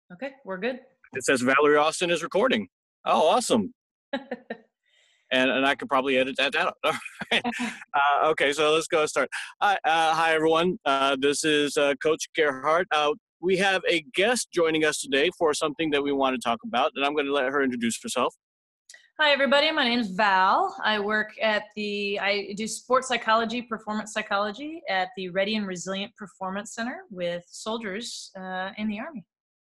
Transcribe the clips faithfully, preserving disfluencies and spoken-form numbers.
Okay, we're good. It says Valerie Austin is recording. Oh, awesome. And and I could probably edit that out. All right. Uh, okay, so let's go start. Hi, uh, hi everyone. Uh, this is uh, Coach Gerhardt. Uh, we have a guest joining us today for something that we want to talk about, and I'm going to let her introduce herself. Hi, everybody. My name is Val. I work at the, I do sports psychology, performance psychology at the Ready and Resilient Performance Center with soldiers uh, in the Army.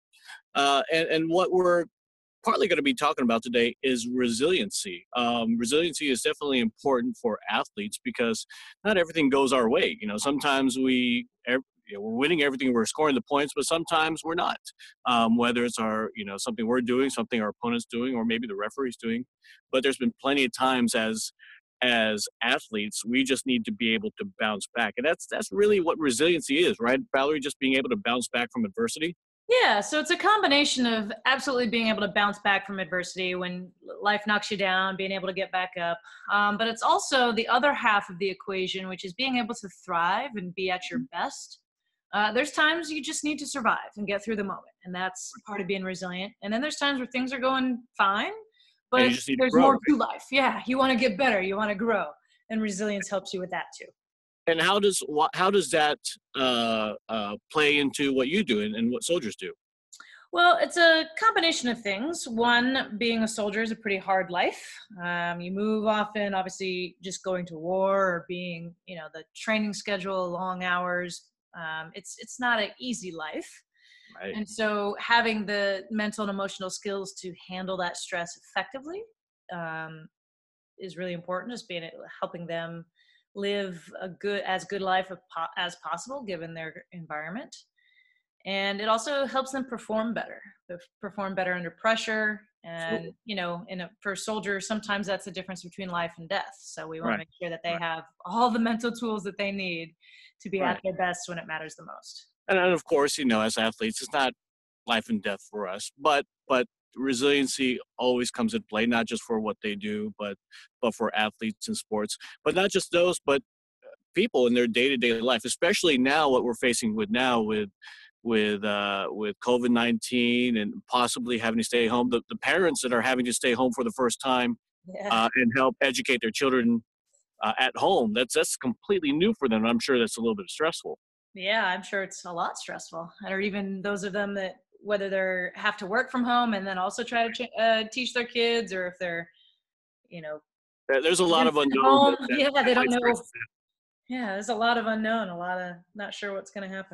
Uh, and, and what we're partly going to be talking about today is resiliency. Um, resiliency is definitely important for athletes because not everything goes our way. You know, sometimes we, you know, we're winning everything, we're scoring the points, but sometimes we're not. Um, whether it's our, you know, something we're doing, something our opponent's doing, or maybe the referee's doing. But there's been plenty of times as as athletes, we just need to be able to bounce back, and that's that's really what resiliency is, right, Valerie? Just being able to bounce back from adversity. Yeah, so it's a combination of absolutely being able to bounce back from adversity when life knocks you down, being able to get back up. Um, but it's also the other half of the equation, which is being able to thrive and be at your best. Uh, there's times you just need to survive and get through the moment, and that's part of being resilient. And then there's times where things are going fine, And you but just need to there's grow, more right? to life. Yeah, you want to get better, you want to grow, and resilience helps you with that too. And how does wha- how does that uh, uh, play into what you do and, and what soldiers do? Well, it's a combination of things. One, being a soldier is a pretty hard life. Um, you move often, obviously, just going to war or being, you know, the training schedule, long hours. Um, it's it's not an easy life, Right. and so having the mental and emotional skills to handle that stress effectively um, is really important. Just being helping them live a good as good life as possible given their environment. And it also helps them perform better, perform better under pressure. And, Absolutely. you know, in a, for soldiers, sometimes that's the difference between life and death. So we want to Right. make sure that they Right. have all the mental tools that they need to be at Right. their best when it matters the most. And, and of course, you know, as athletes, it's not life and death for us, but but resiliency always comes into play, not just for what they do, but but for athletes in sports, but not just those, but people in their day-to-day life, especially now what we're facing with now with with uh, with COVID nineteen and possibly having to stay home. The, the parents that are having to stay home for the first time Yeah. uh, and help educate their children uh, at home. That's that's completely new for them. I'm sure that's a little bit stressful. Yeah, I'm sure it's a lot stressful. Or even those of them that, whether they're have to work from home and then also try to ch- uh, teach their kids, or if they're, you know, There- There's a lot just of at unknown home. that, that, Yeah, that they don't might stress know. them. Yeah, there's a lot of unknown, a lot of not sure what's going to happen.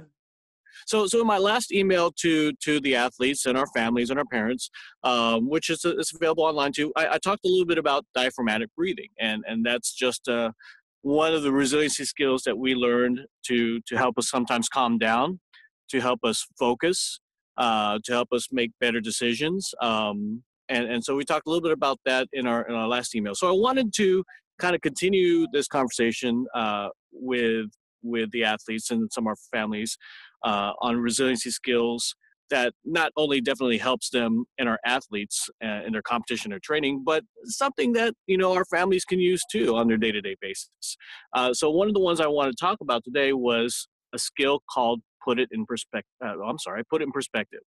So, so in my last email to to the athletes and our families and our parents, um, which is is available online too, I, I talked a little bit about diaphragmatic breathing, and and that's just uh, one of the resiliency skills that we learned to to help us sometimes calm down, to help us focus, uh, to help us make better decisions. Um, and and so we talked a little bit about that in our in our last email. So I wanted to kind of continue this conversation uh, with with the athletes and some of our families uh, on resiliency skills that not only definitely helps them and our athletes uh, in their competition or training, but something that, you know, our families can use too on their day-to-day basis. Uh, so one of the ones I want to talk about today was a skill called put it in perspective. Uh, I'm sorry, put it in perspective.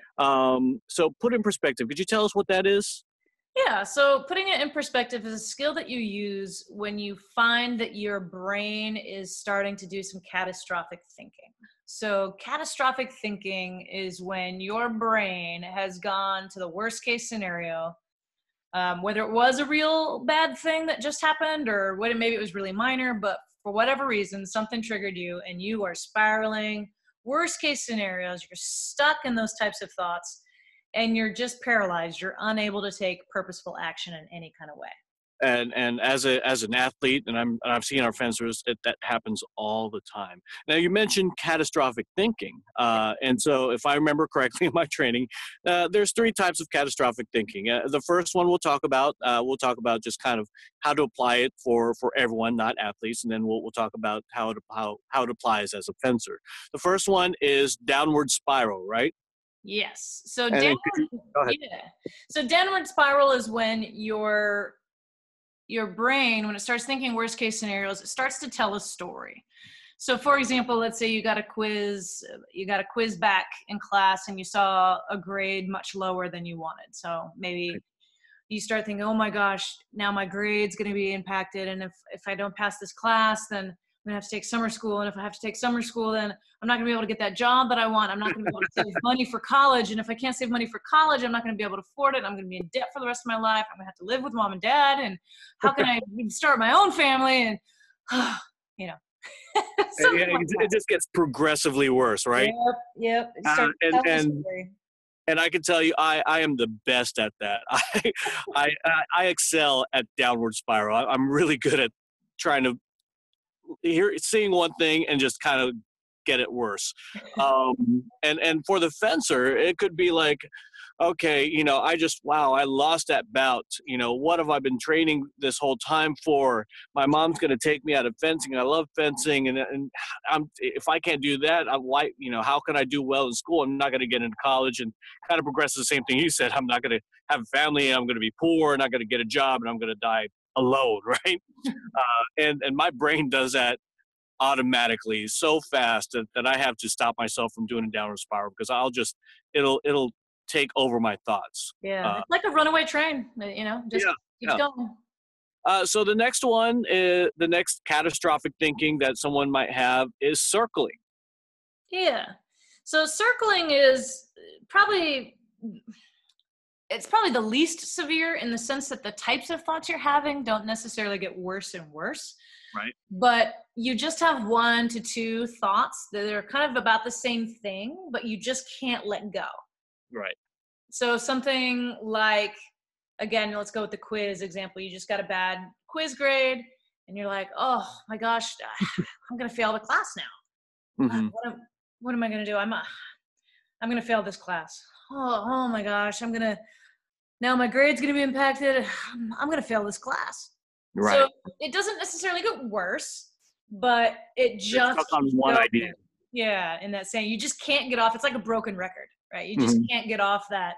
Um, so put it in perspective. Could you tell us what that is? Yeah, so putting it in perspective is a skill that you use when you find that your brain is starting to do some catastrophic thinking. So, catastrophic thinking is when your brain has gone to the worst case scenario, um, whether it was a real bad thing that just happened or what, maybe it was really minor, but for whatever reason, something triggered you and you are spiraling. Worst case scenarios, you're stuck in those types of thoughts and you're just paralyzed. You're unable to take purposeful action in any kind of way. and and as a as an athlete, and I'm and I've seen our fencers that that happens all the time. Now you mentioned catastrophic thinking, uh, and so if I remember correctly in my training, uh, there's three types of catastrophic thinking. Uh, the first one we'll talk about uh, we'll talk about just kind of how to apply it for for everyone, not athletes, and then we'll we'll talk about how to how how it applies as a fencer. The first one is downward spiral, right? Yes. So And then could you downward, go ahead? yeah. So downward spiral is when your your brain, when it starts thinking worst case scenarios, it starts to tell a story. So for example, let's say you got a quiz, you got a quiz back in class and you saw a grade much lower than you wanted. So maybe you start thinking, oh my gosh, now my grade's going to be impacted. And if, if I don't pass this class, then I'm going to have to take summer school. And if I have to take summer school, then I'm not going to be able to get that job that I want. I'm not going to be able to save money for college. And if I can't save money for college, I'm not going to be able to afford it. I'm going to be in debt for the rest of my life. I'm going to have to live with mom and dad. And how can I start my own family? And, you know. Yeah, like it, it just gets progressively worse, right? Yep, yep. Uh, and and, and I can tell you, I, I am the best at that. I, I I excel at downward spiral. I, I'm really good at trying to hear, seeing one thing and just kind of get it worse. Um, and and for the fencer, it could be like, okay, you know, I just, wow, I lost that bout. You know, what have I been training this whole time for? My mom's going to take me out of fencing. I love fencing. And, and I'm, if I can't do that, I'm like, you know, how can I do well in school? I'm not going to get into college, and kind of progress the same thing you said. I'm not going to have a family. I'm going to be poor, and I'm going to get a job, and I'm going to die alone, right? Uh, and, and my brain does that automatically so fast that, that I have to stop myself from doing a downward spiral, because I'll just, it'll, it'll, take over my thoughts. Yeah, uh, it's like a runaway train, you know, just yeah, keeps yeah. going. Uh, so the next one is, the next catastrophic thinking that someone might have is circling. Yeah. So circling is probably, it's probably the least severe in the sense that the types of thoughts you're having don't necessarily get worse and worse. Right. But you just have one to two thoughts that are kind of about the same thing, but you just can't let go. Right. So something like, again, let's go with the quiz example. You just got a bad quiz grade and you're like, oh my gosh, I'm going to fail the class now. Mm-hmm. What, am, what am I going to do? I'm, uh, I'm going to fail this class. Oh, oh my gosh, I'm going to, now my grade's going to be impacted. I'm going to fail this class. Right. So it doesn't necessarily get worse, but it just stuck on one idea. Yeah, in that saying, you just can't get off. It's like a broken record. Right, you just mm-hmm. can't get off that.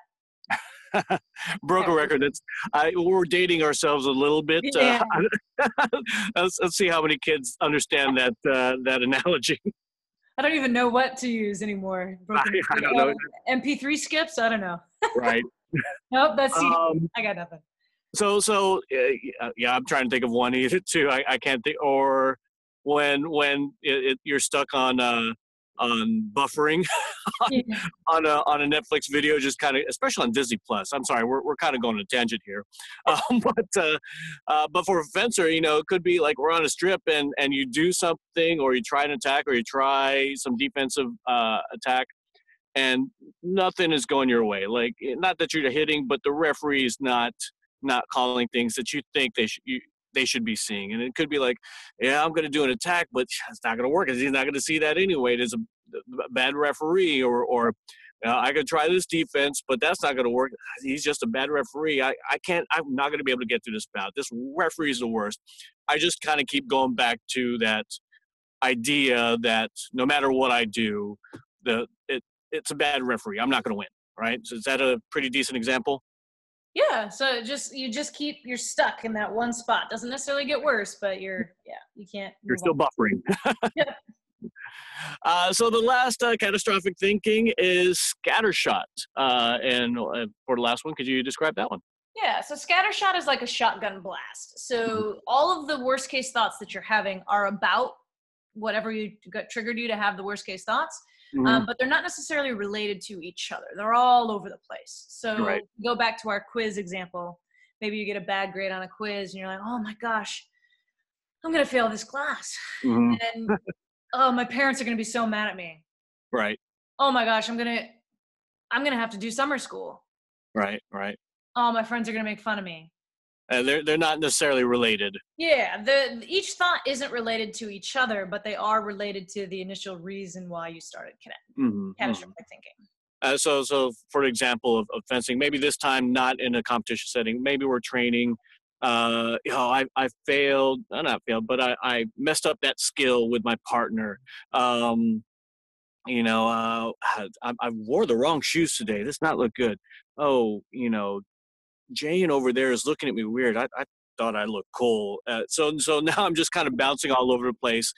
Broken record. That's I. We're dating ourselves a little bit. Yeah. Uh, let's, let's see how many kids understand that uh, that analogy. I don't even know what to use anymore. Broken I, I don't know. M P three skips. I don't know. Right. Nope. That's um, I got nothing. So so uh, yeah, I'm trying to think of one either too. I, I can't think. Or when when it, it, you're stuck on. Uh, on buffering on, yeah. on a on a Netflix video, just kind of, especially on Disney Plus. I'm sorry, we're we're kind of going on a tangent here, um, but uh, uh, but for a fencer, you know, it could be like we're on a strip and and you do something, or you try an attack, or you try some defensive uh, attack, and nothing is going your way. Like, not that you're hitting, but the referee is not not calling things that you think they should. You, they should be seeing. And it could be like, yeah, I'm going to do an attack, but it's not going to work. He's not going to see that anyway. There's a bad referee, or, or uh, I could try this defense, but that's not going to work. He's just a bad referee. I, I can't, I'm not going to be able to get through this bout. This referee is the worst. I just kind of keep going back to that idea that no matter what I do, the it, it's a bad referee. I'm not going to win. Right. So is that a pretty decent example? Yeah, so just you just keep you're stuck in that one spot. Doesn't necessarily get worse, but you're yeah you can't. You're still on. buffering. Yeah. Uh, so the last uh, catastrophic thinking is scattershot. Uh, and uh, for the last one, could you describe that one? Yeah, so scattershot is like a shotgun blast. So mm-hmm. all of the worst case thoughts that you're having are about whatever you got triggered you to have the worst case thoughts. Mm-hmm. Um, but they're not necessarily related to each other. They're all over the place. So right. Go back to our quiz example. Maybe you get a bad grade on a quiz and you're like, oh my gosh, I'm going to fail this class. Mm-hmm. And oh, my parents are going to be so mad at me. Right. Oh my gosh, I'm going to, I'm going to have to do summer school. Right, right. Oh, my friends are going to make fun of me. Uh, they're they're not necessarily related. Yeah, the each thought isn't related to each other, but they are related to the initial reason why you started mm-hmm, catastrophic mm-hmm. thinking. Uh, so, so for example of, of fencing, maybe this time not in a competition setting. Maybe we're training. Uh, you know, I I failed, uh, not failed, but I, I messed up that skill with my partner. Um, you know, uh, I, I wore the wrong shoes today. This not look good. Oh, you know. Jane over there is looking at me weird. I, I thought I looked cool. Uh, so so now I'm just kind of bouncing all over the place.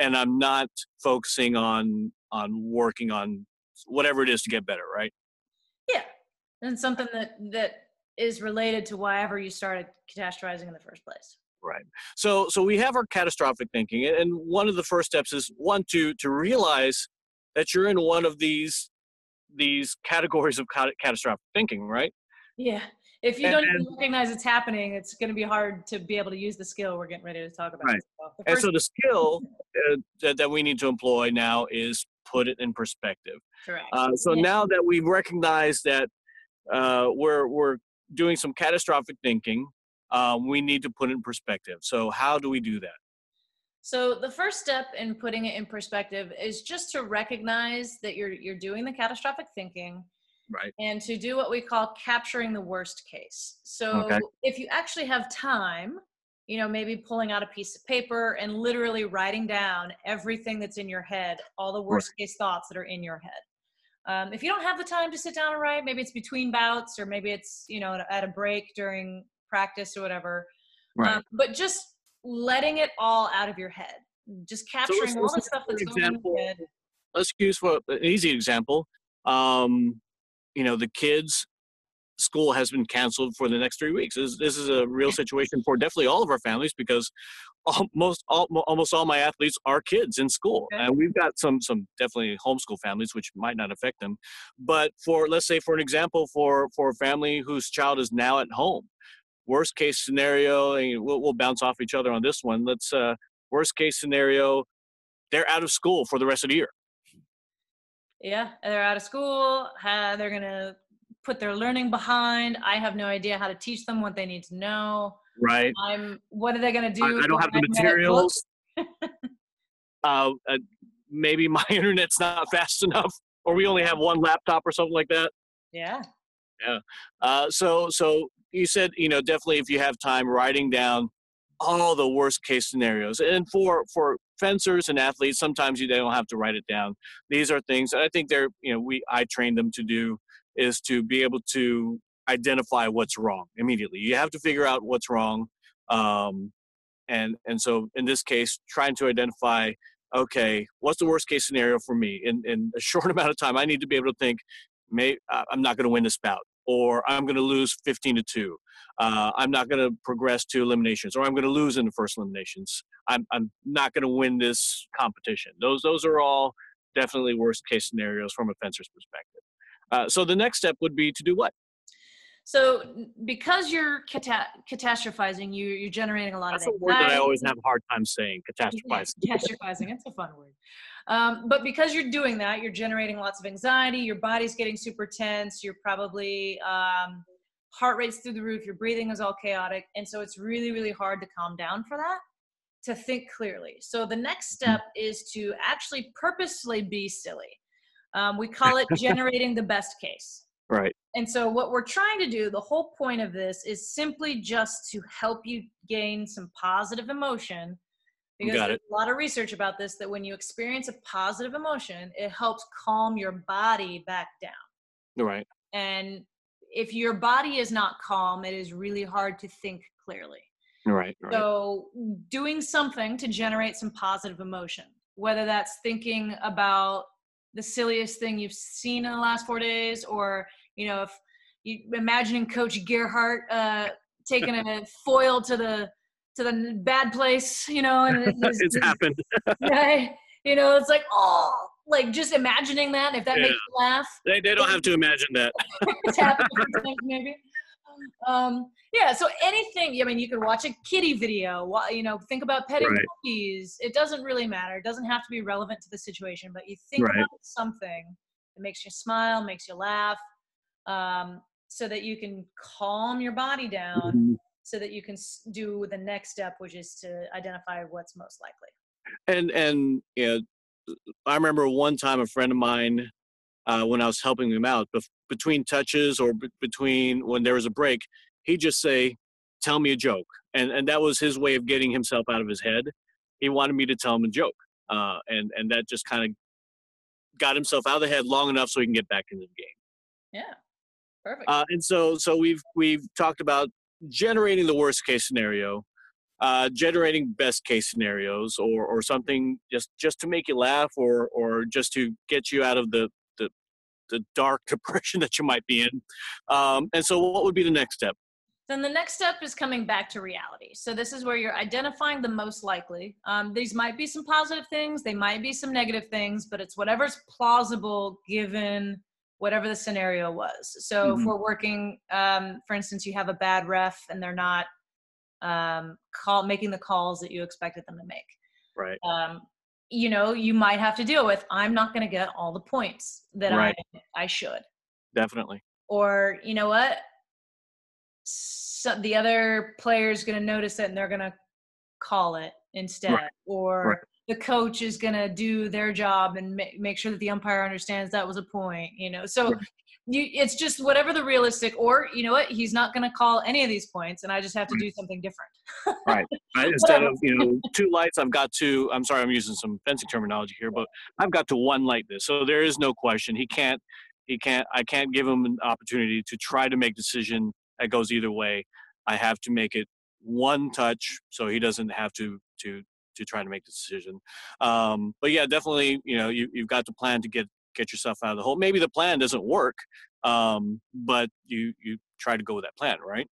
and I'm not focusing on on working on whatever it is to get better, right? Yeah. And something that that is related to why ever you started catastrophizing in the first place. Right. So so we have our catastrophic thinking, and one of the first steps is one to to realize that you're in one of these these categories of cat- catastrophic thinking, right? Yeah. If you And, don't and even recognize it's happening, it's going to be hard to be able to use the skill we're getting ready to talk about. right. So the And first, so the skill uh, that, that we need to employ now is put it in perspective. correct. Uh, so Yeah. now that we've recognized that uh, we're we're doing some catastrophic thinking, um, we need to put it in perspective. So how do we do that? So the first step in putting it in perspective is just to recognize that you're you're doing the catastrophic thinking Right. and to do what we call capturing the worst case. So Okay. if you actually have time, you know, maybe pulling out a piece of paper and literally writing down everything that's in your head, all the Right. worst case thoughts that are in your head. Um, if you don't have the time to sit down and write, maybe it's between bouts or maybe it's, you know, at a break during practice or whatever. Um, Right. but just letting it all out of your head, just So let's, capturing all let's the use stuff for that's an going on in your example. head. Let's use for an easy example. Um, you know, the kids' school has been canceled for the next three weeks. This, this is a real situation for definitely all of our families because almost all, almost all my athletes are kids in school, Okay. and we've got some some definitely homeschool families, which might not affect them. But for let's say, for an example, for for a family whose child is now at home, worst case scenario, and we'll, we'll bounce off each other on this one. Let's uh, worst case scenario, they're out of school for the rest of the year. Yeah, they're out of school. Uh, they're going to put their learning behind. I have no idea how to teach them what they need to know. Right. I'm, what are they going to I, do? I don't have the I'm bad at books? materials. uh, uh, maybe my internet's not fast enough, or we only have one laptop or something like that. Yeah. Yeah. Uh, so, so you said, you know, definitely if you have time, writing down all the worst case scenarios. And for for fencers and athletes, sometimes you they don't have to write it down. These are things that I think they're, you know, we I train them to do is to be able to identify what's wrong immediately. You have to figure out what's wrong. Um, and and so in this case, trying to identify, okay, what's the worst case scenario for me in in a short amount of time? I need to be able to think, may uh, I'm not going to win this bout, or I'm going to lose fifteen to two. Uh, I'm not going to progress to eliminations, or I'm going to lose in the first eliminations. I'm I'm not going to win this competition. Those those are all definitely worst case scenarios from a fencer's perspective. Uh, so the next step would be to do what? So because you're cata- catastrophizing, you, you're generating a lot of That's a word that I anxiety. always have a hard time saying, Yeah, catastrophizing. catastrophizing. It's a fun word. Um, but because you're doing that, you're generating lots of anxiety. Your body's getting super tense. You're probably um, heart rate's through the roof. Your breathing is all chaotic, and so it's really, really hard to calm down for that. To think clearly. So the next step is to actually purposely be silly. Um, we call it generating the best case. Right. And so what we're trying to do, the whole point of this is simply just to help you gain some positive emotion, because Got there's it. a lot of research about this, that when you experience a positive emotion, it helps calm your body back down. Right. And if your body is not calm, it is really hard to think clearly. Right. Right. So doing something to generate some positive emotion, whether that's thinking about the silliest thing you've seen in the last four days, or, you know, if you imagining Coach Gerhardt uh, taking a foil to the to the bad place, you know, and his, It's his happened. guy, you know, it's like, oh, like just imagining that. If that Yeah. makes you laugh, They, they don't have to imagine that. it's happened a few times maybe. Um, yeah, so anything, I mean, you could watch a kitty video, wa- you know, think about petting Right. puppies. It doesn't really matter. It doesn't have to be relevant to the situation, but you think Right. about something that makes you smile, makes you laugh, um, so that you can calm your body down, Mhm. so that you can s- do the next step, which is to identify what's most likely. And and you know, I remember one time a friend of mine, uh, when I was helping him out, bef- between touches or b- between when there was a break, he'd just say, "Tell me a joke," and and that was his way of getting himself out of his head. He wanted me to tell him a joke, uh, and and that just kind of got himself out of the head long enough so he can get back into the game. Yeah, perfect. Uh, and so so we've we've talked about generating the worst case scenario. uh, generating best case scenarios or, or something just, just to make you laugh or, or just to get you out of the, the, the dark depression that you might be in. Um, and so what would be the next step? Then the next step is coming back to reality. So this is where you're identifying the most likely. Um, these might be some positive things, they might be some negative things, but it's whatever's plausible given whatever the scenario was. So mm-hmm. if we're working, um, for instance, you have a bad ref and they're not um, call making the calls that you expected them to make. Right. Um, you know, you might have to deal with, I'm not going to get all the points that right. I I should. Definitely. Or, you know what? So the other player is going to notice it and they're going to call it instead. Right. Or right. the coach is going to do their job and ma- make sure that the umpire understands that was a point, you know? So right. you, it's just whatever the realistic, or you know what, he's not going to call any of these points and I just have to right. do something different. Right. I, instead of, you know, two lights, I've got to, I'm sorry, I'm using some fencing terminology here, but I've got to one light this. So there is no question. He can't, he can't, I can't give him an opportunity to try to make a decision that goes either way. I have to make it one touch so he doesn't have to to to try to make the decision. Um, but yeah, definitely, you know, you, you've got to plan to get get yourself out of the hole. Maybe the plan doesn't work, um, but you you try to go with that plan, right?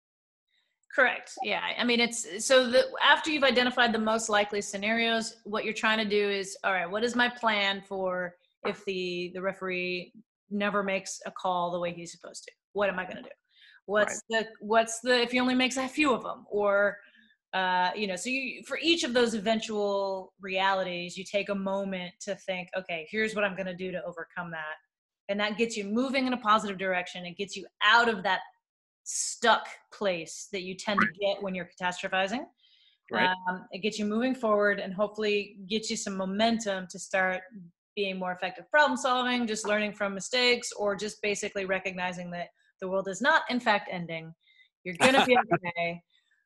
Correct. Yeah. I mean, it's so that after you've identified the most likely scenarios, what you're trying to do is, all right, what is my plan for if the the referee never makes a call the way he's supposed to? What am I going to do? What's right. the, what's the, if he only makes a few of them, or, uh, you know, so you, for each of those eventual realities, you take a moment to think, okay, here's what I'm going to do to overcome that. And that gets you moving in a positive direction. It gets you out of that stuck place that you tend right. to get when you're catastrophizing. Right. Um, it gets you moving forward and hopefully gets you some momentum to start being more effective problem solving, just learning from mistakes, or just basically recognizing that the world is not, in fact, ending. You're going to be okay.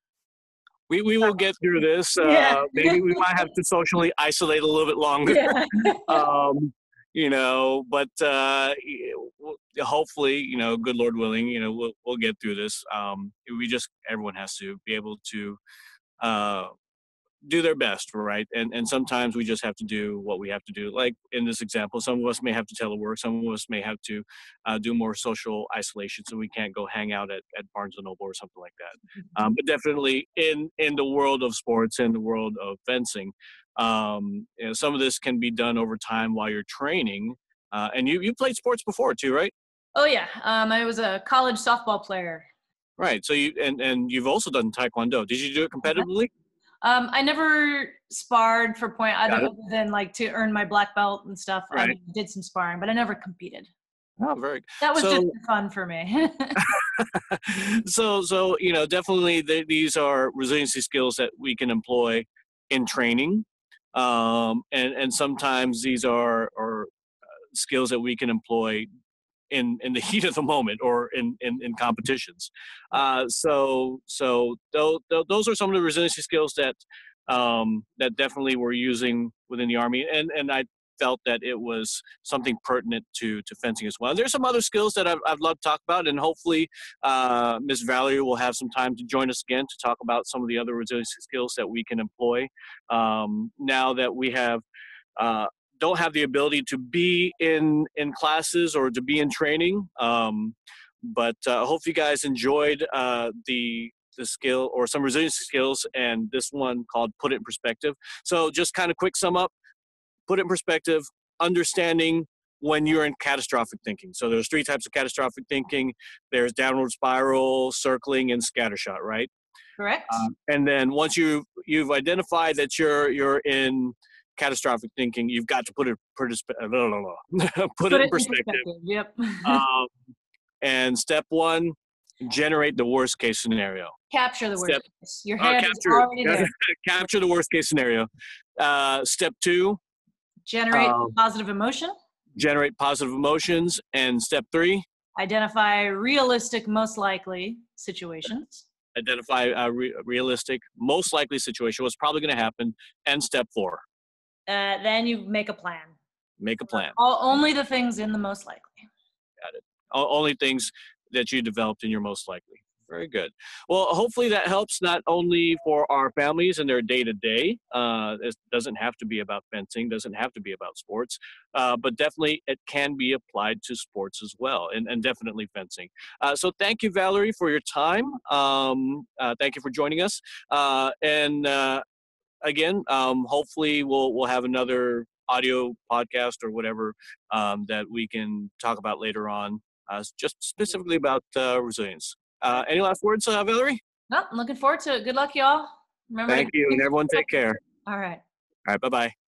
We we will get through this. Uh, yeah. Maybe we might have to socially isolate a little bit longer. Yeah. um, you know, but uh, hopefully, you know, good Lord willing, you know, we'll we'll get through this. Um, we just everyone has to be able to uh, do their best, right? And and sometimes we just have to do what we have to do. Like in this example, some of us may have to telework, some of us may have to uh, do more social isolation, so we can't go hang out at, at Barnes and Noble or something like that. Um, but definitely in in the world of sports and the world of fencing, um, you know, some of this can be done over time while you're training. Uh, and you you played sports before too, right? Oh yeah, um, I was a college softball player. Right. So you and and you've also done Taekwondo. Did you do it competitively? Um, I never sparred for point other, other than like to earn my black belt and stuff. Right. I did some sparring, but I never competed. Oh, very. That was so, just fun for me. so, so you know, definitely the, these are resiliency skills that we can employ in training, um, and and sometimes these are are skills that we can employ in in the heat of the moment or in in, in competitions. Uh, so so th- th- those are some of the resiliency skills that um, that definitely we're using within the Army, and and I felt that it was something pertinent to to fencing as well. And there's some other skills that I've, I'd love to talk about, and hopefully uh, Miz Valerie will have some time to join us again to talk about some of the other resiliency skills that we can employ um, now that we have uh, don't have the ability to be in in classes or to be in training. Um, but uh, I hope you guys enjoyed uh, the the skill or some resiliency skills, and this one called Put It in Perspective. So just kind of quick sum up, put it in perspective, understanding when you're in catastrophic thinking. So there's three types of catastrophic thinking. There's downward spiral, circling, and scattershot, right? Correct. Uh, and then once you you've identified that you're you're in catastrophic thinking, you've got to put it put it, put put it in perspective. perspective. Yep. um, and step one, generate the worst case scenario. Capture the worst step, case. Your uh, head capture, is already there. Capture the worst case scenario. Uh, step two, generate um, positive emotion. Generate positive emotions. And step three, identify realistic, most likely situations. Identify a re- realistic, most likely situation, what's probably going to happen. And step four, Uh, then you make a plan. Make a plan. All, only the things in the most likely. Got it. O- only things that you developed in your most likely. Very good. Well, hopefully that helps not only for our families and their day to day. Uh, It doesn't have to be about fencing, doesn't have to be about sports, uh, but definitely it can be applied to sports as well, and, and definitely fencing. Uh, so thank you, Valerie, for your time. Um, uh, thank you for joining us. Uh, and uh, again, um, hopefully we'll we'll have another audio podcast or whatever um, that we can talk about later on, uh, just specifically about uh, resilience. Uh, any last words, uh, Valerie? No, I'm looking forward to it. Good luck, y'all. Remember to Thank you, and everyone take care. all right. All right, bye bye.